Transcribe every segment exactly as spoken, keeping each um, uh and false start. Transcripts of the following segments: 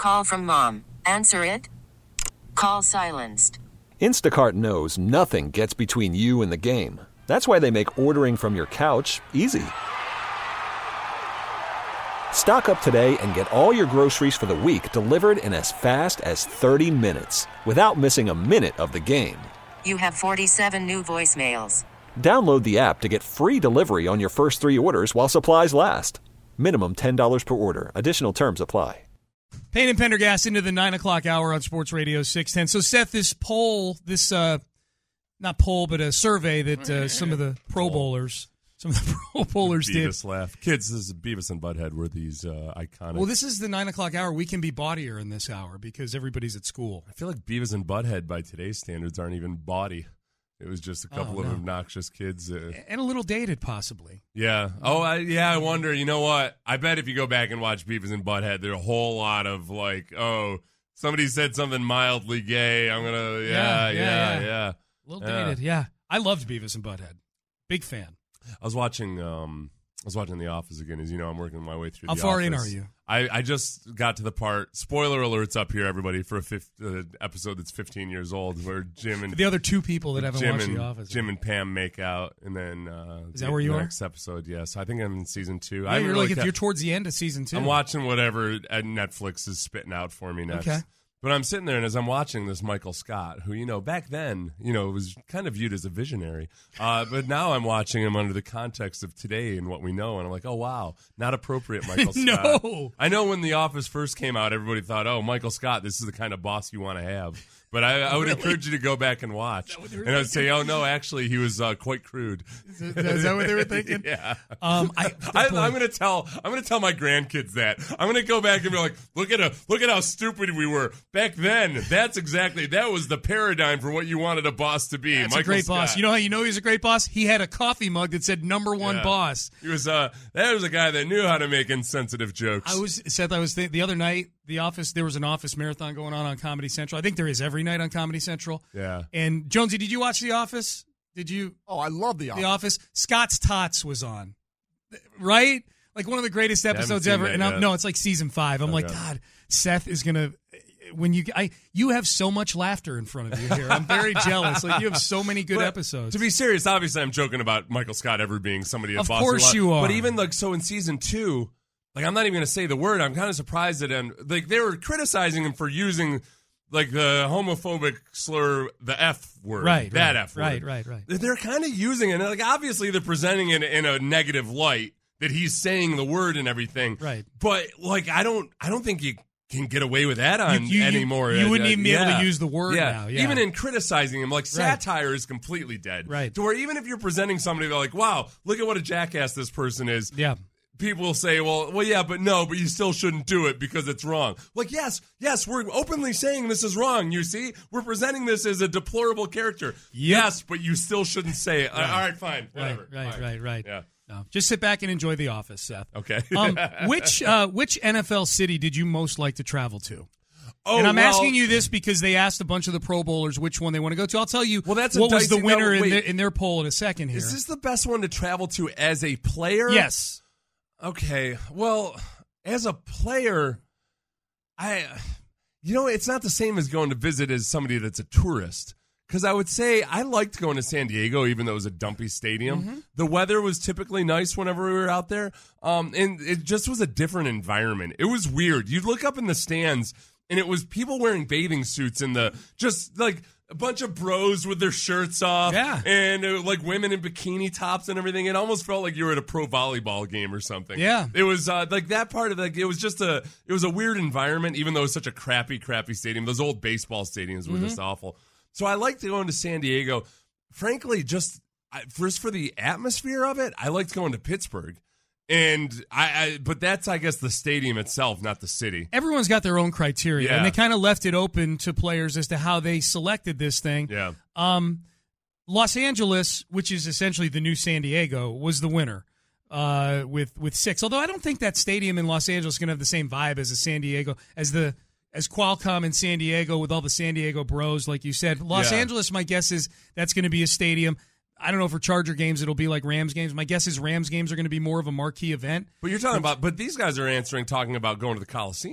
Call from mom. Answer it. Call silenced. Instacart knows nothing gets between you and the game. That's why they make ordering from your couch easy. Stock up today and get all your groceries for the week delivered in as fast as thirty minutes without missing a minute of the game. You have forty-seven new voicemails. Download the app to get free delivery on your first three orders while supplies last. Minimum ten dollars per order. Additional terms apply. Payne and Pendergast into the nine o'clock hour on Sports Radio six ten. So, Seth, this poll, this, uh, not poll, but a survey that uh, some of the Pro Bowlers, some of the Pro Bowlers did. Beavis laugh. Kids, this is Beavis and Butthead were these uh, iconic. Well, this is the nine o'clock hour. We can be bawdier in this hour because everybody's at school. I feel like Beavis and Butthead, by today's standards, aren't even bawdy. It was just a couple Oh, of no. obnoxious kids. Uh, And a little dated, possibly. yeah. Oh, I, yeah, I wonder. You know what? I bet if you go back and watch Beavis and Butthead, there's a whole lot of like, oh, somebody said something mildly gay. I'm going to, yeah, Yeah, yeah, yeah, yeah. yeah. A little Yeah. dated, yeah. I loved Beavis and Butthead. Big fan. I was watching um I was watching The Office again. As you know, I'm working my way through How The far in Office. are you? I, I just got to the part, spoiler alerts up here, everybody, for a fifth, uh, episode that's fifteen years old, where Jim and For the other two people that haven't Jim watched and, The Office. Jim and Pam make out, and then uh, Is that the, where you the are? next episode, yes. I think I'm in season two. Yeah, I haven't you're really like, if kept- you're towards the end of season two. I'm watching whatever uh, Netflix is spitting out for me next. Okay. But I'm sitting there, and as I'm watching this Michael Scott, who, you know, back then, you know, was kind of viewed as a visionary. Uh, but now I'm watching him under the context of today and what we know, and I'm like, oh, wow, not appropriate, Michael Scott. No. I know when The Office first came out, everybody thought, oh, Michael Scott, this is the kind of boss you want to have. But I, I would Really? encourage you to go back and watch. what they were And I would say, oh, no, actually, he was uh, quite crude. Is that- is that what they were thinking? Yeah. Um, I, I, boy, I'm gonna tell. I'm gonna tell my grandkids that. I'm gonna go back and be like, look at a look at how stupid we were back then. That's exactly that was the paradigm for what you wanted a boss to be. That's Michael a great Scott. boss. You know how you know he's a great boss? He had a coffee mug that said number one Yeah. boss. He was. Uh, that was a guy that knew how to make insensitive jokes. I was Seth. I was th- the other night. The office. There was an office marathon going on on Comedy Central. I think there is every night on Comedy Central. Yeah. And Jonesy, did you watch The Office? Did you? Oh, I love The Office. The Office. Scott's Tots was on, right? Like one of the greatest episodes seen ever. that And I'm, yet. no, it's like season five. I'm like, Okay. God, Seth is gonna. When you, I, you have so much laughter in front of you here. I'm very jealous. Like you have so many good But episodes. To be serious, obviously, I'm joking about Michael Scott ever being somebody. Of boss a course lot. you are. But even like so in season two, like I'm not even going to say the word. I'm kind of surprised that um, like they were criticizing him for using like the homophobic slur, the F word, Right, that right, F word, right, right, right. They're kind of using it, and like obviously they're presenting it in a negative light that he's saying the word and everything, Right. But like I don't, I don't think you can get away with that on You- you- anymore. you Uh, wouldn't uh, even be able to yeah. use the word yeah. now, yeah. Even in criticizing him, like Right. satire is completely dead. Right. To where even if you're presenting somebody, they're like, wow, look at what a jackass this person is. Yeah. People will say, well, well, yeah, but no, but you still shouldn't do it because it's wrong. Like, yes, yes, we're openly saying this is wrong, you see? We're presenting this as a deplorable character. Yes, but you still shouldn't say it. Right. All right, fine, whatever. Right, right, Fine. right, right. Yeah. No, just sit back and enjoy The Office, Seth. Okay. um, which uh, which N F L city did you most like to travel to? Oh, and I'm well- asking you this because they asked a bunch of the Pro Bowlers which one they want to go to. I'll tell you Well, that's a what was the dicey- winner no, in, wait. their, in their poll in a second here. Is this the best one to travel to as a player? Yes. Okay. Well, as a player, I, you know, it's not the same as going to visit as somebody that's a tourist. Because I would say I liked going to San Diego, even though it was a dumpy stadium. Mm-hmm. The weather was typically nice whenever we were out there. Um, and it just was a different environment. It was weird. You'd look up in the stands, and it was people wearing bathing suits and the just like a bunch of bros with their shirts off. Yeah. And uh, like women in bikini tops and everything. It almost felt like you were at a pro volleyball game or something. Yeah. It was uh, like that part of like it was just a it was a weird environment, even though it was such a crappy, crappy stadium. Those old baseball stadiums were Mm-hmm. just awful. So I liked going to San Diego. Frankly, just I, first for the atmosphere of it, I liked going to Pittsburgh. And I, I, but that's I guess the stadium itself, not the city. Everyone's got their own criteria, Yeah. and they kind of left it open to players as to how they selected this thing. Yeah. Um, Los Angeles, which is essentially the new San Diego, was the winner uh, with with six. Although I don't think that stadium in Los Angeles is going to have the same vibe as a San Diego, as the as Qualcomm in San Diego with all the San Diego bros, like you said. Los Yeah. Angeles, my guess is that's going to be a stadium. I don't know for Charger games it'll be like Rams games. My guess is Rams games are going to be more of a marquee event. But you're talking about, but these guys are answering, talking about going to the Coliseum.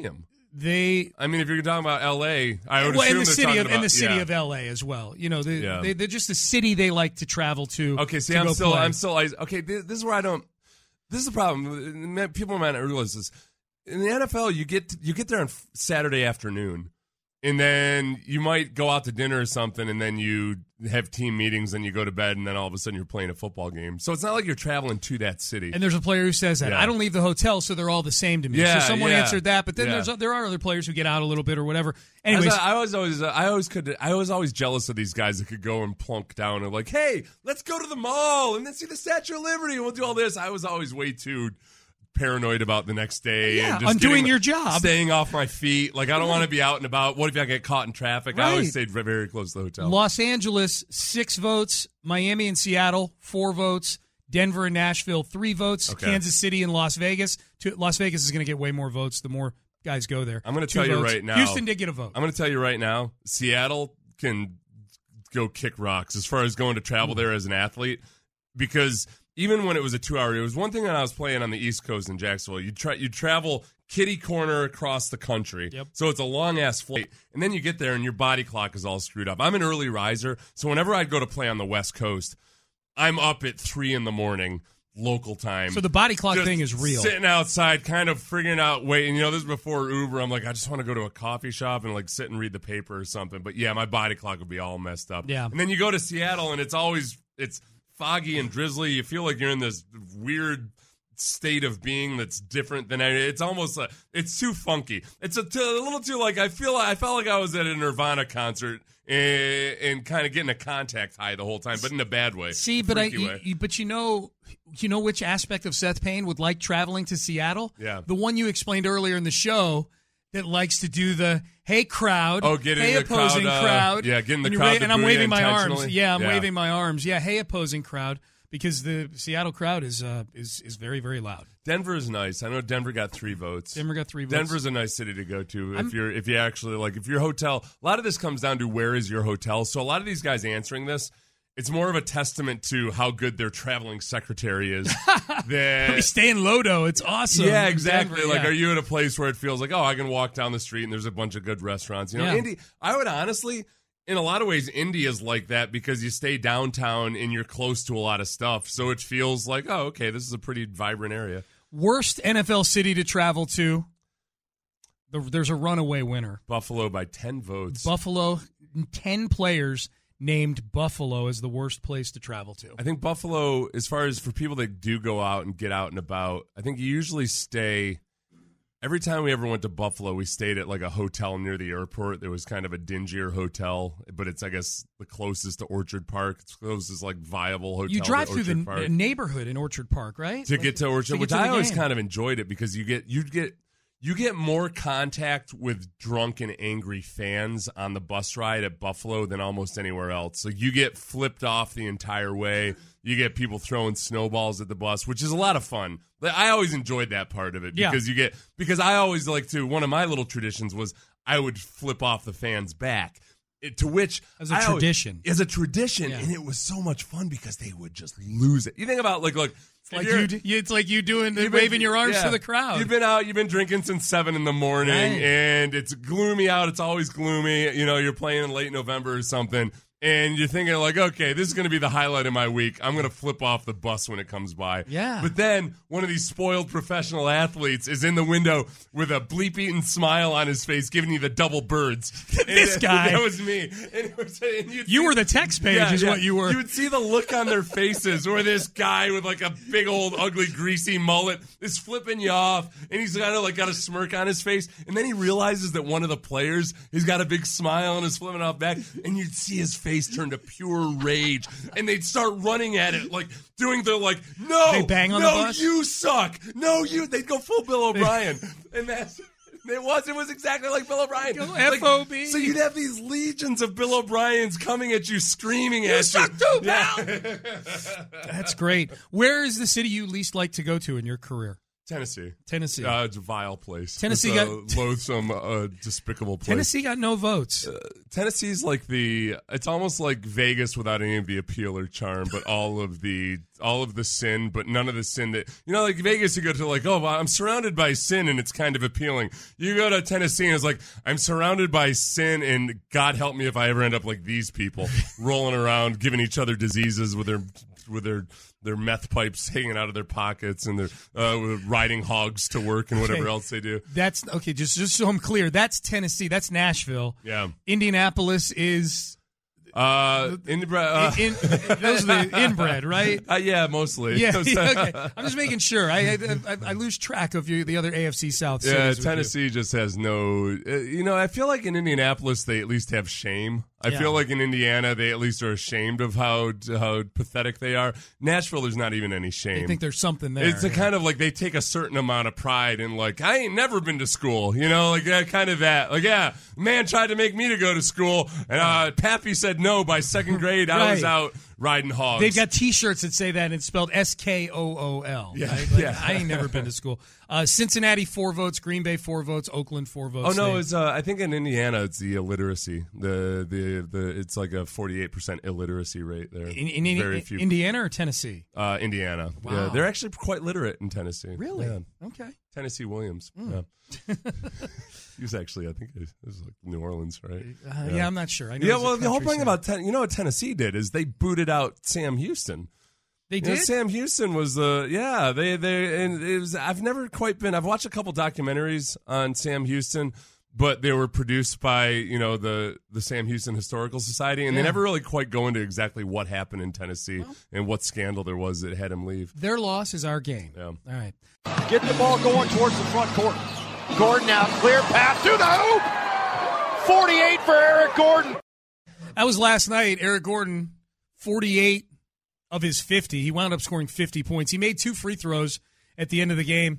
they. I mean, if you're talking about L A, I would well, assume in the they're city talking of about, in the city yeah. of L A as well. You know, they, Yeah. they they're just a city they like to travel to. Okay, see, to I'm go still, play. I'm still, I, okay. This, this is where I don't. This is the problem. People might not realize this. In the N F L, you get you get there on Saturday afternoon, and then you might go out to dinner or something, and then you have team meetings, and you go to bed, and then all of a sudden you're playing a football game. So it's not like you're traveling to that city. And there's a player who says that. Yeah. I don't leave the hotel, so they're all the same to me. Yeah, so someone yeah. answered that, but then Yeah. there's there are other players who get out a little bit or whatever. I Anyways, was, I was always, I always could, I was always jealous of these guys that could go and plunk down and like, hey, let's go to the mall and then see the Statue of Liberty. And we'll do all this. I was always way too paranoid about the next day. Yeah, and just on doing getting- your job. staying off my feet. Like I don't want to be out and about. What if I get caught in traffic? I always Right. stayed ve- very close to the hotel. Los Angeles, six votes. Miami and Seattle, four votes. Denver and Nashville, three votes. Okay. Kansas City and Las Vegas. Two, Las Vegas is going to get way more votes the more guys go there. I'm going to Two tell you votes. right now. Houston did get a vote. I'm going to tell you right now. Seattle can go kick rocks as far as going to travel there as an athlete, because even when it was a two-hour, it was one thing when I was playing on the East Coast in Jacksonville. You try, you travel kitty corner across the country, Yep. so it's a long-ass flight, and then you get there and your body clock is all screwed up. I'm an early riser, so whenever I'd go to play on the West Coast, I'm up at three in the morning local time. So the body clock Just thing is real. Sitting outside, kind of figuring out, waiting. You know, this is before Uber. I'm like, I just want to go to a coffee shop and like sit and read the paper or something. But yeah, my body clock would be all messed up. Yeah. And then you go to Seattle and it's always it's foggy and drizzly. You feel like you're in this weird state of being that's different than it's almost uh, it's too funky. It's a, t- a little too like I feel I felt like I was at a Nirvana concert and, and kind of getting a contact high the whole time, but in a bad way. See, a but I, freaky way. you, but you know, you know which aspect of Seth Payne would like traveling to Seattle? Yeah. The one you explained earlier in the show that likes to do the hey crowd, Oh, get in hey the opposing crowd, uh, crowd, yeah, get in the and you're crowd wa- to and I'm boo you waving my arms. intentionally. Yeah, I'm Yeah. waving my arms. Yeah, hey opposing crowd, because the Seattle crowd is uh, is is very very loud. Denver is nice. I know Denver got three votes. Denver got three votes. Denver's a nice city to go to if I'm- you're if you actually like if your hotel. A lot of this comes down to where is your hotel. So a lot of these guys answering this, it's more of a testament to how good their traveling secretary is. We that stay in Lodo. It's awesome. yeah, in exactly. Denver, Like, yeah. are you at a place where it feels like, oh, I can walk down the street and there's a bunch of good restaurants? You know, Yeah. Indy. I would honestly. In a lot of ways, Indy is like that because you stay downtown and you're close to a lot of stuff. So it feels like, oh, okay, this is a pretty vibrant area. Worst N F L city to travel to? The, there's a runaway winner. Buffalo by ten votes. Buffalo, ten players named Buffalo as the worst place to travel to. I think Buffalo, as far as for people that do go out and get out and about, I think you usually stay. Every time we ever went to Buffalo, we stayed at like a hotel near the airport. There was kind of a dingier hotel, but it's, I guess, the closest to Orchard Park. It's the closest, like, viable hotel You drive to through the Orchard Park. n- neighborhood in Orchard Park, right? to get to Orchard, to get which to I the always game. kind of enjoyed it because you get you get you get more contact with drunk and angry fans on the bus ride at Buffalo than almost anywhere else. Like you get flipped off the entire way. You get people throwing snowballs at the bus, which is a lot of fun. Like, I always enjoyed that part of it Yeah. because you get because I always like to. One of my little traditions was I would flip off the fans back. It, to which As a I always- tradition. as a tradition, Yeah. and it was so much fun because they would just lose it. You think about like, look, It's like you, d- it's like you doing the You've been- waving your arms yeah. to the crowd. You've been out, you've been drinking since seven in the morning, Right. and it's gloomy out. It's always gloomy. You know, you're playing in late November or something, and you're thinking like, okay, this is going to be the highlight of my week. I'm going to flip off the bus when it comes by. Yeah. But then one of these spoiled professional athletes is in the window with a bleep-eaten smile on his face, giving you the double birds. This And guy. That was me. And it was, and you'd you see- were the text page, yeah, is yeah. what you were. You would see the look on their faces where this guy with like a big old ugly greasy mullet is flipping you off, and he's kind of like got a smirk on his face, and then he realizes that one of the players has got a big smile and is flipping off back, and you'd see his face turn to pure rage, and they'd start running at it like doing the like no, They bang on no, the bus? you suck, no, you. They'd go full Bill O'Brien, and that's. It was. It was exactly like Bill O'Brien. Go Like, F O B. So you'd have these legions of Bill O'Briens coming at you, screaming You at suck you. too, pal. That's great. Where is the city you least like to go to in your career? Tennessee. Tennessee. Uh, it's a vile place. Tennessee it's a got loathsome, uh, despicable place. Tennessee got no votes. Uh, Tennessee's like the. It's almost like Vegas without any of the appeal or charm, but all of the all of the sin, but none of the sin that you know. Like Vegas, you go to like, oh, well, I'm surrounded by sin, and it's kind of appealing. You go to Tennessee, and it's like, I'm surrounded by sin, and God help me if I ever end up like these people, rolling around, giving each other diseases with their with their. their meth pipes hanging out of their pockets and they're uh, riding hogs to work and whatever okay. else they do. That's okay. Just, just so I'm clear, that's Tennessee. That's Nashville. Yeah. Indianapolis is uh, inbred. Uh, in, in, those are the inbred, right? Uh, yeah, mostly. Yeah. Okay. I'm just making sure. I I, I, I lose track of you, the other A F C South. Yeah, cities Tennessee just has no. Uh, you know, I feel like in Indianapolis they at least have shame. I Yeah. feel like in Indiana they at least are ashamed of how how pathetic they are. Nashville, there's not even any shame. I think there's something there. It's a yeah. kind of like they take a certain amount of pride in like, I ain't never been to school, you know, like that kind of that. Like, yeah, man tried to make me to go to school, and uh, Pappy said no. By second grade, I was Right. out riding hogs. They've got T-shirts that say that, and it's spelled S K O O L. Yeah, right? Like, yeah. I ain't never been to school. Uh, Cincinnati, four votes. Green Bay, four votes. Oakland, four votes. Oh no, They- it's uh, I think in Indiana it's the illiteracy. The the the it's like a forty-eight percent illiteracy rate there. in, in, in, Very in few. Indiana or Tennessee? Uh, Indiana. Wow. Yeah, they're actually quite literate in Tennessee. Really? Yeah. Okay. Tennessee Williams. Mm. Yeah. He's actually, I think, it was like New Orleans, right? Uh, yeah. I'm not sure. I know Yeah, he's a well, the whole country thing singer. about ten, you know what Tennessee did is they booted out Sam Houston. they You know, did. Sam Houston was the yeah they they and it was I've never quite been I've watched a couple documentaries on Sam Houston, but they were produced by you know the the Sam Houston Historical Society, and Yeah. they never really quite go into exactly what happened in Tennessee and what scandal there was that had him leave. Their loss is our game. Yeah. All right. Get the ball going towards the front court. Gordon out, clear pass to the hoop. forty-eight for Eric Gordon. That was last night. Eric Gordon, forty-eight of his fifty. He wound up scoring fifty points. He made two free throws at the end of the game.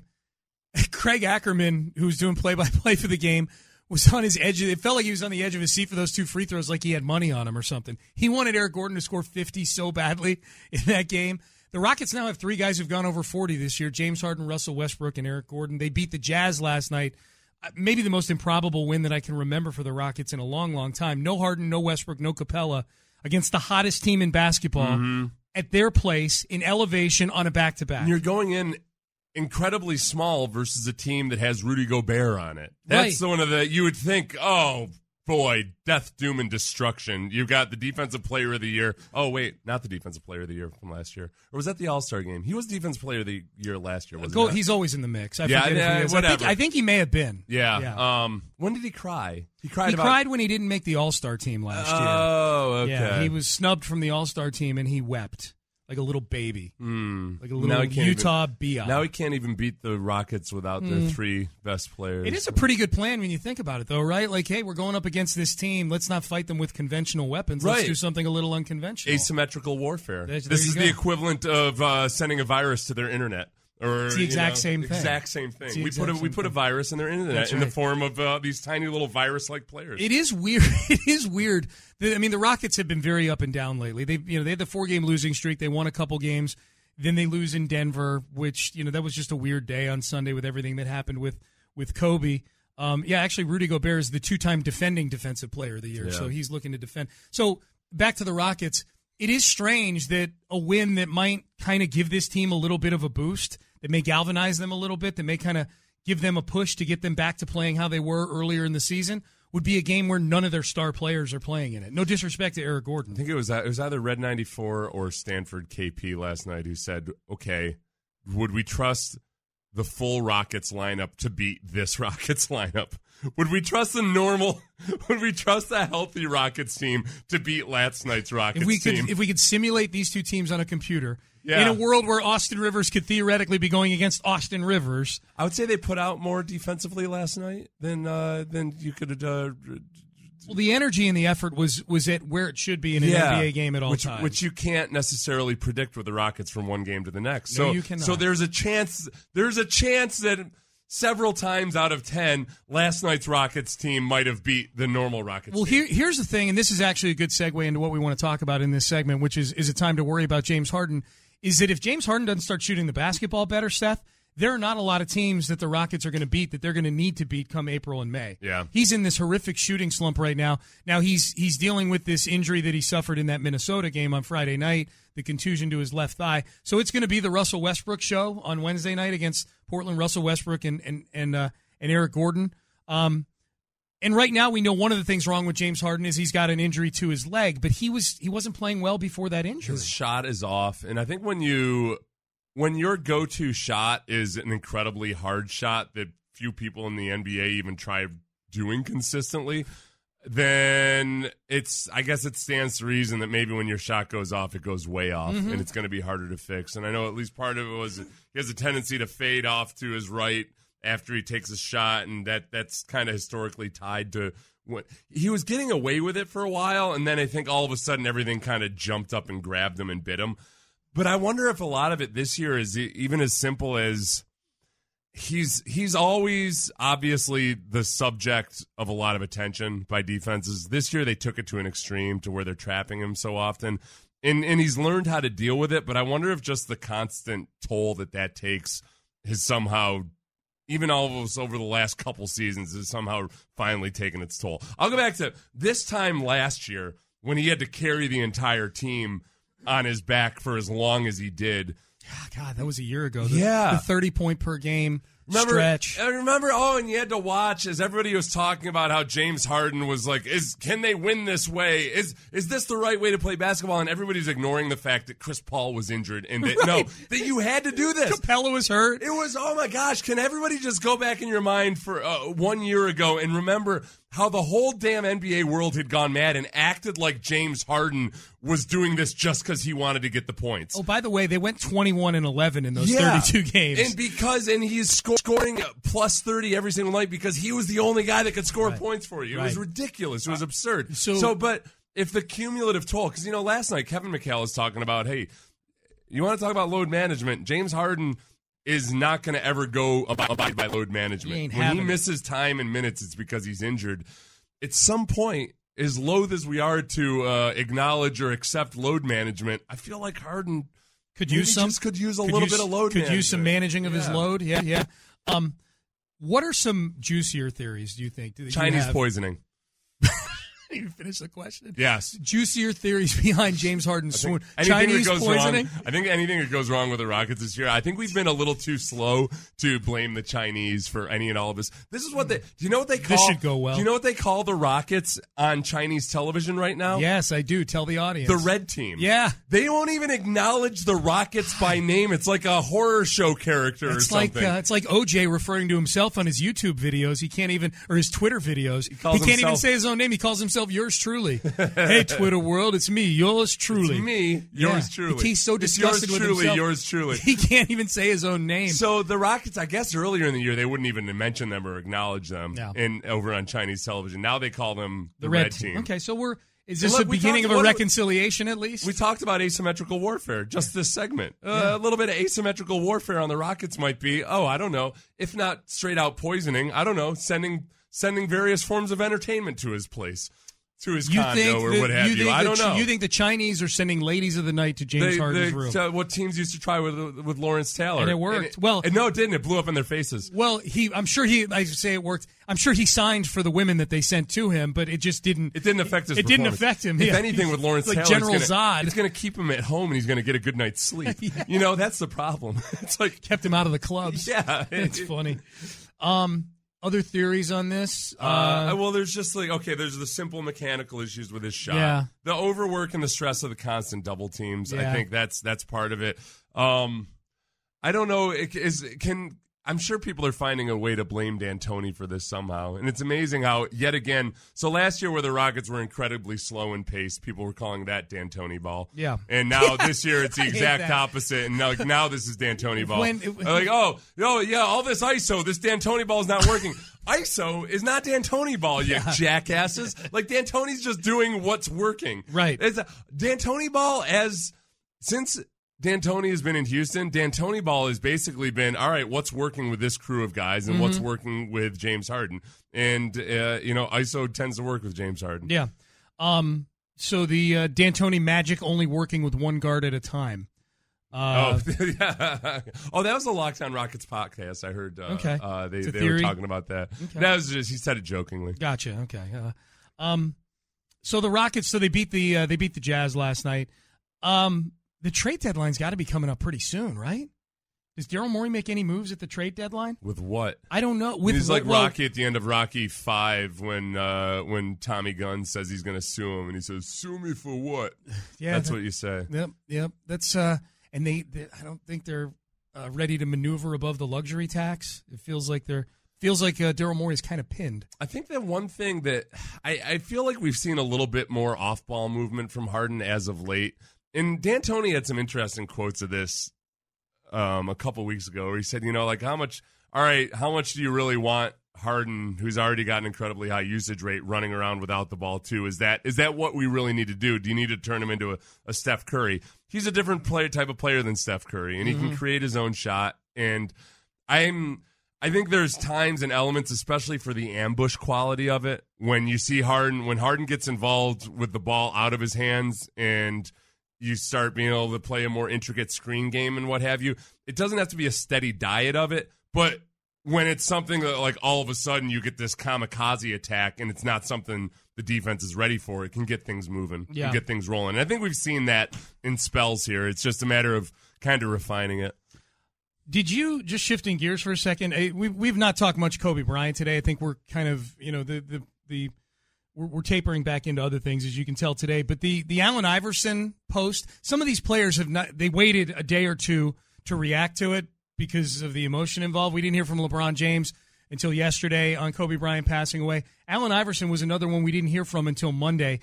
Craig Ackerman, who was doing play-by-play for the game, was on his edge. It felt like he was on the edge of his seat for those two free throws, like he had money on him or something. He wanted Eric Gordon to score fifty so badly in that game. The Rockets now have three guys who've gone over forty this year: James Harden, Russell Westbrook, and Eric Gordon. They beat the Jazz last night. Uh, Maybe the most improbable win that I can remember for the Rockets in a long, long time. No Harden, no Westbrook, no Capella against the hottest team in basketball at their place in elevation on a back-to-back. And you're going in incredibly small versus a team that has Rudy Gobert on it. That's Right. one of the you would think, oh boy, death, doom, and destruction. You've got the defensive player of the year. Oh wait, not the defensive player of the year from last year, or was that the All Star game? He was defensive player of the year last year. Wasn't Go, he? he's always in the mix. I Yeah, forget if yeah, he is. I whatever. think, I think he may have been. Yeah. Yeah. Um. When did he cry? He cried. He about, cried when he didn't make the All-Star team last year. Oh, okay. Yeah, he was snubbed from the All-Star team, and he wept like a little baby, Mm. like a Now little he can't Utah even- Bia. Now he can't even beat the Rockets without their three best players. It is a pretty good plan when you think about it, though, right? Like, hey, we're going up against this team. Let's not fight them with conventional weapons. Let's Right. do something a little unconventional. asymmetrical warfare. There's- this there is you the go. equivalent of uh, sending a virus to their internet. Or, It's the you exact know, same thing. Exact same thing. It's the We exact put a we same put a thing. virus in their internet That's in the right. form of uh, these tiny little virus-like players. It is weird. It is weird. The- I mean, the Rockets have been very up and down lately. They, you know, they had the four-game losing streak. They won a couple games. Then they lose in Denver, which, you know, that was just a weird day on Sunday with everything that happened with with Kobe. Um, yeah, actually, Rudy Gobert is the two-time defending defensive player of the year, Yeah. so he's looking to defend. So back to the Rockets. It is strange that a win that might kind of give this team a little bit of a boost, that may galvanize them a little bit, that may kind of give them a push to get them back to playing how they were earlier in the season, would be a game where none of their star players are playing in it. No disrespect to Eric Gordon. I think it was it was either Red ninety-four or Stanford K P last night who said, "Okay, would we trust the full Rockets lineup to beat this Rockets lineup? Would we trust the normal? Would we trust a healthy Rockets team to beat last night's Rockets If we team?" could, if we could simulate these two teams on a computer, Yeah. in a world where Austin Rivers could theoretically be going against Austin Rivers, I would say they put out more defensively last night than uh, than you could. Uh, well, the energy and the effort was was at where it should be in an N B A game at all which, times. which you can't necessarily predict with the Rockets from one game to the next. No, so you cannot. So there's a chance. There's a chance that several times out of ten, last night's Rockets team might have beat the normal Rockets. Well, team. here, here's the thing, and this is actually a good segue into what we want to talk about in this segment, which is is a time to worry about James Harden, is that if James Harden doesn't start shooting the basketball better, Seth, there are not a lot of teams that the Rockets are going to beat that they're going to need to beat come April and May. Yeah. He's in this horrific shooting slump right now. Now he's he's dealing with this injury that he suffered in that Minnesota game on Friday night, the contusion to his left thigh. So it's going to be the Russell Westbrook show on Wednesday night against Portland, Russell Westbrook and and and, uh, and Eric Gordon. Um, and right now we know one of the things wrong with James Harden is he's got an injury to his leg, but he was he wasn't playing well before that injury. His shot is off, and I think when you when your go-to shot is an incredibly hard shot that few people in the N B A even try doing consistently, then it's I guess it stands to reason that maybe when your shot goes off, it goes way off, mm-hmm. and it's going to be harder to fix. And I know at least part of it was he has a tendency to fade off to his right after he takes a shot, and that that's kind of historically tied to what he was getting away with it for a while, and then I think all of a sudden everything kind of jumped up and grabbed him and bit him. But I wonder if a lot of it this year is even as simple as he's he's always obviously the subject of a lot of attention by defenses. This year they took it to an extreme to where they're trapping him so often, and and he's learned how to deal with it. But I wonder if just the constant toll that that takes has somehow, even all of us over the last couple seasons, has somehow finally taken its toll. I'll go back to this time last year when he had to carry the entire team on his back for as long as he did. God, that was a year ago. The, yeah. The thirty-point per game remember, stretch. I remember, oh, and you had to watch as everybody was talking about how James Harden was like, "Is can they win this way? Is is this the right way to play basketball?" And everybody's ignoring the fact that Chris Paul was injured and that, right. no, that you had to do this. Capella was hurt. It was, oh my gosh, can everybody just go back in your mind for uh, one year ago and remember how the whole damn N B A world had gone mad and acted like James Harden was doing this just because he wanted to get the points. Oh, by the way, they went twenty-one and eleven in those yeah. thirty-two games. And because, and he's sco- scoring plus thirty every single night because he was the only guy that could score right. points for you. It right. was ridiculous. It was absurd. So, so, but if the cumulative toll, because, you know, last night Kevin McHale was talking about, hey, you want to talk about load management? James Harden is not going to ever go abide by load management. He when he misses time and minutes, it's because he's injured. At some point, as loath as we are to uh, acknowledge or accept load management, I feel like Harden could use some. Just could use a could little use, bit of load. Could management. use some managing of yeah. his load. Yeah, yeah. Um, what are some juicier theories? Do you think do Chinese you poisoning? You finish the question. Yes. Juicier theories behind James Harden's swoon. Chinese Chinese poisoning. Wrong, I think anything that goes wrong with the Rockets this year, I think we've been a little too slow to blame the Chinese for any and all of this. This is what they. Do you know what they call? This should go well. Do you know what they call the Rockets on Chinese television right now? Yes, I do. Tell the audience. The Red Team. Yeah. They won't even acknowledge the Rockets by name. It's like a horror show character it's or something. Like, uh, it's like O J referring to himself on his YouTube videos. He can't even, or his Twitter videos. He, he can't himself, even say his own name. He calls himself yours truly. Hey, Twitter world, it's me, yours truly. It's me, yours yeah. truly. He's so disgusted it's yours with truly, himself. yours truly. He can't even say his own name. So the Rockets, I guess earlier in the year, they wouldn't even mention them or acknowledge them no. in over on Chinese television. Now they call them the, the Red, Red team. team. Okay, so we're is this look, the beginning talked, of a what, reconciliation at least? We talked about asymmetrical warfare just this segment. Uh, yeah. A little bit of asymmetrical warfare on the Rockets might be, oh, I don't know, if not straight out poisoning, I don't know, sending sending various forms of entertainment to his place. To his you condo think or the, what have you. you. I don't the, know. You think the Chinese are sending ladies of the night to James they, Harden's they, room? So what teams used to try with with Lawrence Taylor, and it worked. And it, well, and no, it didn't. It blew up in their faces. Well, he. I'm sure he. I say it worked. I'm sure he signed for the women that they sent to him, but it just didn't. It didn't affect his. It didn't affect him. If yeah. anything, with Lawrence like Taylor, General it's gonna, Zod, it's going to keep him at home, and he's going to get a good night's sleep. yeah. You know, that's the problem. It's like kept him out of the clubs. Yeah, it's funny. Um. Other theories on this? Uh, uh, well, there's just like, okay, there's the simple mechanical issues with his shot. Yeah. The overwork and the stress of the constant double teams. Yeah. I think that's that's part of it. Um, I don't know. It, is can I'm sure people are finding a way to blame D'Antoni for this somehow. And it's amazing how, yet again, so last year where the Rockets were incredibly slow in pace, people were calling that D'Antoni ball. Yeah. And now yeah. this year it's the exact opposite. And now, like, now this is D'Antoni ball. When, it, like, oh, oh, yeah, all this I S O, this D'Antoni ball is not working. I S O is not D'Antoni ball, you yeah. jackasses. Like, D'Antoni's just doing what's working. Right. It's a, D'Antoni ball, as since D'Antoni has been in Houston, D'Antoni ball has basically been, all right, what's working with this crew of guys and mm-hmm. what's working with James Harden? And, uh, you know, I S O tends to work with James Harden. Yeah. Um. So the uh, D'Antoni magic only working with one guard at a time. Uh, oh, yeah. oh, that was the Lockdown Rockets podcast. I heard. Uh, okay, uh, they they theory. were talking about that. Okay. That was just he said it jokingly. Gotcha. Okay. Uh, um, so the Rockets. So they beat the uh, they beat the Jazz last night. Um, the trade deadline's got to be coming up pretty soon, right? Does Daryl Morey make any moves at the trade deadline? With what? I don't know. With he's like well, Rocky at the end of Rocky Five when uh, when Tommy Gunn says he's going to sue him, and he says, "Sue me for what?" Yeah, that's that, what you say. Yep, yep. That's uh, and they, they I don't think they're uh, ready to maneuver above the luxury tax. It feels like they're feels like uh, Daryl Morey is kind of pinned. I think that one thing that I, I feel like we've seen a little bit more off-ball movement from Harden as of late, and D'Antoni had some interesting quotes of this. Um, a couple weeks ago where he said, you know, like how much, all right, how much do you really want Harden, who's already got an incredibly high usage rate, running around without the ball too? Is that is that what we really need to do? Do you need to turn him into a, a Steph Curry? He's a different player, type of player than Steph Curry, and he mm-hmm. can create his own shot. And I'm, I think there's times and elements, especially for the ambush quality of it, when you see Harden, when Harden gets involved with the ball out of his hands and you start being able to play a more intricate screen game and what have you. It doesn't have to be a steady diet of it, but when it's something that, like, all of a sudden you get this kamikaze attack and it's not something the defense is ready for, it can get things moving, yeah. and get things rolling. And I think we've seen that in spells here. It's just a matter of kind of refining it. Did you, just shifting gears for a second, we've, we've not talked much Kobe Bryant today. I think we're kind of, you know, the, the, the, We're, we're tapering back into other things, as you can tell today. But the, the Allen Iverson post, some of these players have not, they waited a day or two to react to it because of the emotion involved. We didn't hear from LeBron James until yesterday on Kobe Bryant passing away. Allen Iverson was another one we didn't hear from until Monday.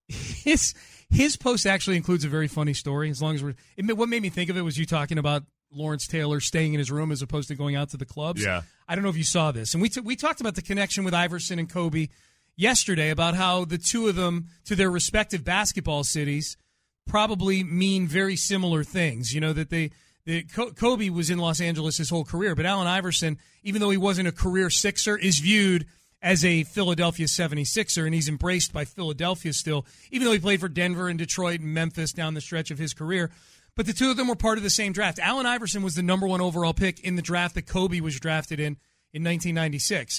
His his post actually includes a very funny story. As long as we're, it, what made me think of it was you talking about Lawrence Taylor staying in his room as opposed to going out to the clubs. Yeah, I don't know if you saw this, and we t- we talked about the connection with Iverson and Kobe yesterday about how the two of them, to their respective basketball cities, probably mean very similar things. You know, that they, the Kobe was in Los Angeles his whole career, but Allen Iverson, even though he wasn't a career Sixer, is viewed as a Philadelphia seventy-sixer, and he's embraced by Philadelphia still, even though he played for Denver and Detroit and Memphis down the stretch of his career. But the two of them were part of the same draft. Allen Iverson was the number one overall pick in the draft that Kobe was drafted in in nineteen ninety-six.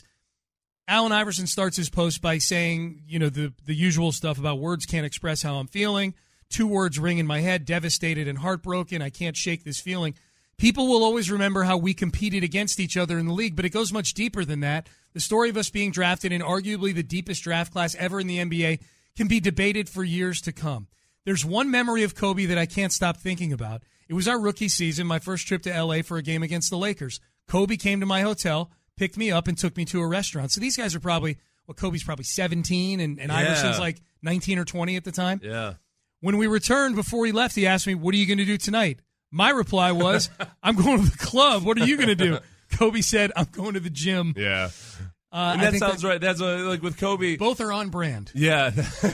Allen Iverson starts his post by saying, you know, the, the usual stuff about words can't express how I'm feeling. Two words ring in my head, devastated and heartbroken. I can't shake this feeling. People will always remember how we competed against each other in the league, but it goes much deeper than that. The story of us being drafted in arguably the deepest draft class ever in the N B A can be debated for years to come. There's one memory of Kobe that I can't stop thinking about. It was our rookie season, my first trip to L A for a game against the Lakers. Kobe came to my hotel, picked me up, and took me to a restaurant. So these guys are probably, well, Kobe's probably seventeen, and, and yeah. Iverson's like nineteen or twenty at the time. Yeah. When we returned, before he left, he asked me, what are you going to do tonight? My reply was, I'm going to the club. What are you going to do? Kobe said, I'm going to the gym. Yeah. Uh, and that sounds that, right. That's what, like with Kobe. Both are on brand. Yeah.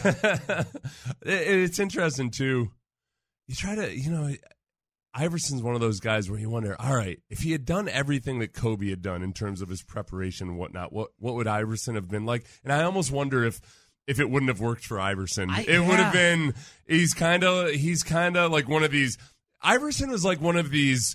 it, it's interesting, too. You try to, you know, Iverson's one of those guys where you wonder, all right, if he had done everything that Kobe had done in terms of his preparation and whatnot, what, what would Iverson have been like? And I almost wonder if if it wouldn't have worked for Iverson. I, it yeah. would have been, he's kind of he's kind of like one of these, Iverson was like one of these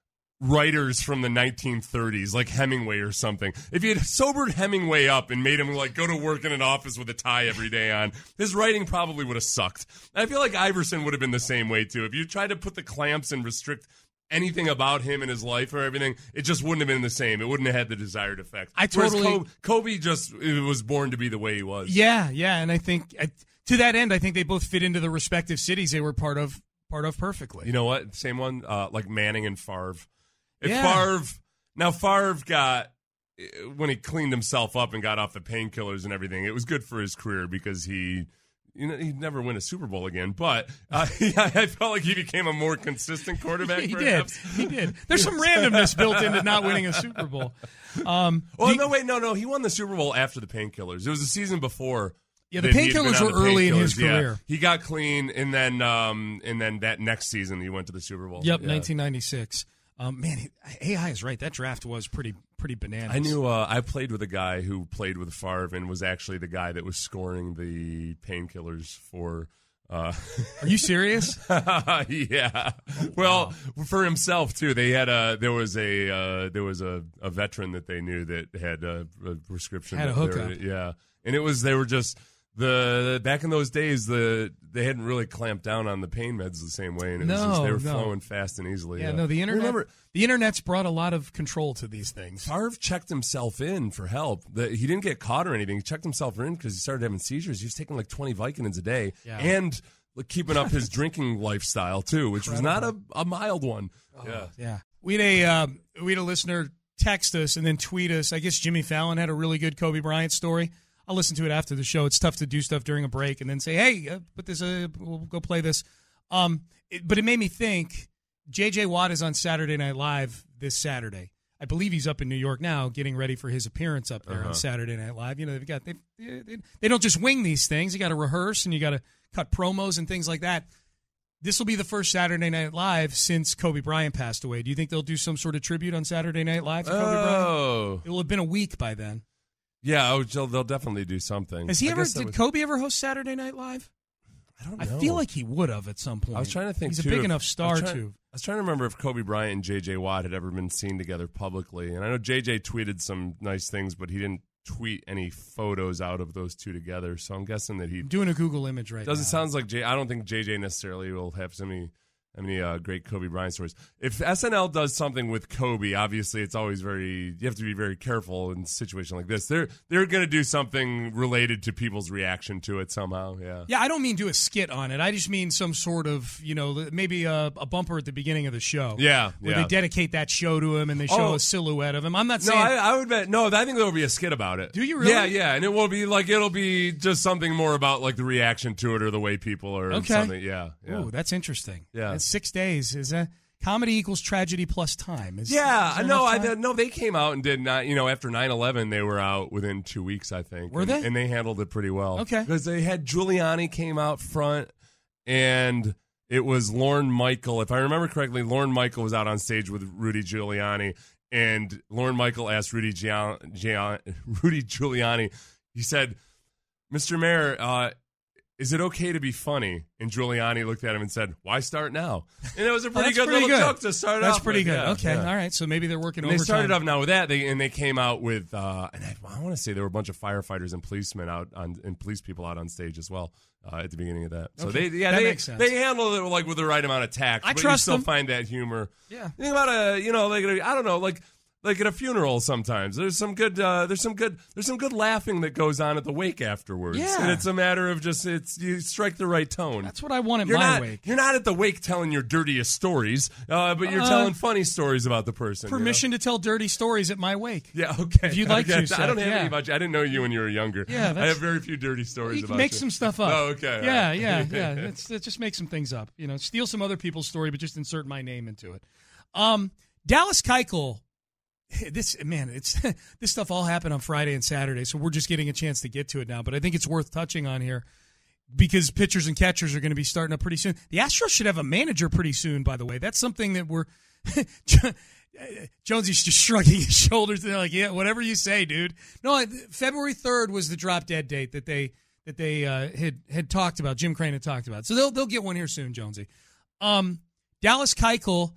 writers from the nineteen thirties, like Hemingway or something. If you had sobered Hemingway up and made him like go to work in an office with a tie every day on, his writing probably would have sucked. I feel like Iverson would have been the same way too. If you tried to put the clamps and restrict anything about him and his life or everything, it just wouldn't have been the same. It wouldn't have had the desired effect. I totally. Whereas Kobe, Kobe just was born to be the way he was. Yeah, yeah, and I think I, to that end, I think they both fit into the respective cities they were part of, part of perfectly. You know what? Same one, uh, like Manning and Favre. If yeah. Favre, now Favre got, when he cleaned himself up and got off the painkillers and everything, it was good for his career because he, you know, he'd never win a Super Bowl again. But uh, yeah, I felt like he became a more consistent quarterback. he perhaps. did. He did. There's some randomness built into not winning a Super Bowl. Um, well, the, no, wait, no, no. He won the Super Bowl after the painkillers. It was the season before. Yeah, the painkillers were early in his career. Yeah. He got clean, and then, um, and then that next season he went to the Super Bowl. Yep, yeah. nineteen ninety-six. Um, man, A I is right. That draft was pretty pretty bananas. I knew uh, I played with a guy who played with Favre and was actually the guy that was scoring the painkillers for Uh, Are you serious? yeah. Well, for himself too. They had a there was a uh, there was a, a veteran that they knew that had a, a prescription. Had a that they hookup. were- Yeah, and it was they were just the back in those days the they hadn't really clamped down on the pain meds the same way, and it was No, just, they were no. flowing fast and easily. Yeah, no, the internet. Remember, the internet's brought a lot of control to these things. Favre checked himself in for help. The, he didn't get caught or anything. He checked himself in because he started having seizures. He was taking like twenty Vicodins a day Yeah. and like, keeping up his drinking lifestyle too, which was not a, a mild one. yeah. Yeah, we had a uh, we had a listener text us and then tweet us. I guess Jimmy Fallon had a really good Kobe Bryant story. I'll listen to it after the show. It's tough to do stuff during a break and then say, "Hey, uh, put this. Uh, we'll go play this." Um, it, but it made me think. J J Watt is on Saturday Night Live this Saturday. I believe he's up in New York now, getting ready for his appearance up there Uh-huh. on Saturday Night Live. You know, they've got they they, they don't just wing these things. You got to rehearse and you got to cut promos and things like that. This will be the first Saturday Night Live since Kobe Bryant passed away. Do you think they'll do some sort of tribute on Saturday Night Live to Kobe Bryant? Oh, It will have been a week by then. yeah. Oh, they'll, they'll definitely do something. Has he I ever? guess that Did was- Kobe ever host Saturday Night Live? I don't I know. feel like he would have at some point. I was trying to think. He's too, a big if- enough I was star trying- to. I was trying to remember if Kobe Bryant and J J Watt had ever been seen together publicly, and I know J J tweeted some nice things, but he didn't tweet any photos out of those two together. So I'm guessing that he I'm doing a Google image right doesn't now. sound like J. I don't think J J necessarily will have so many. I mean, uh, great Kobe Bryant stories. If S N L does something with Kobe, obviously it's always very. You have to be very careful in a situation like this. They're they're going to do something related to people's reaction to it somehow. Yeah. Yeah, I don't mean do a skit on it. I just mean some sort of, you know, maybe a, a bumper at the beginning of the show. Yeah. Where yeah. they dedicate that show to him and they show Oh. a silhouette of him. I'm not No, saying. I, I would bet. No, I think there will be a skit about it. Do you really? Yeah, yeah, and it will be like it'll be just something more about like the reaction to it or the way people are. Okay. Something. Yeah. Yeah. Ooh, that's interesting. Yeah. That's six days. Is that comedy equals tragedy plus time? Is, Yeah, is I there know. enough I time? no, they came out and did not. You know, after nine eleven, they were out within two weeks, I think. Were and, they? And they handled it pretty well. Okay. because they had Giuliani came out front, and it was Lorne Michael. If I remember correctly, Lorne Michael was out on stage with Rudy Giuliani, and Lorne Michael asked Rudy Gia- Gia- Rudy Giuliani. He said, "Mister Mayor, uh, is it okay to be funny?" And Giuliani looked at him and said, "Why start now?" And it was a Oh, pretty that's good pretty little good. joke to start That's off pretty with. good. Yeah, okay, yeah. all right. So maybe they're working And they overtime. started off now with that. They and they came out with, uh, and I, I want to say there were a bunch of firefighters and policemen out on and police people out on stage as well uh, at the beginning of that. So Okay. they, yeah, That they makes sense. they handled it like with the right amount of tact. I but trust you still them. find that humor. Yeah. Think about a, you know, like a, I don't know, like. Like at a funeral, sometimes there's some good, uh, there's some good, there's some good laughing that goes on at the wake afterwards. Yeah. And it's a matter of just it's you strike the right tone. That's what I want at You're my not, wake. you're not at the wake telling your dirtiest stories, uh, but you're Uh, telling funny stories about the person. you know? Permission to tell dirty stories at my wake. Yeah, okay. If you'd like okay. to, Seth, I don't have yeah. any much. I didn't know you when you were younger. Yeah, I that's- have very few dirty stories You can about make you. some stuff up. Oh, okay. Yeah, all right. yeah, yeah. Let's, let's just make some things up. You know, steal some other people's story, but just insert my name into it. Um, Dallas Keuchel. This man, it's this stuff all happened on Friday and Saturday, so we're just getting a chance to get to it now. But I think it's worth touching on here because pitchers and catchers are going to be starting up pretty soon. The Astros should have a manager pretty soon, by the way. That's something that we're Jonesy's just shrugging his shoulders. And they're like, "Yeah, whatever you say, dude." No, February third was the drop dead date that they that they uh, had had talked about. Jim Crane had talked about, so they'll they'll get one here soon, Jonesy. Um, Dallas Keuchel,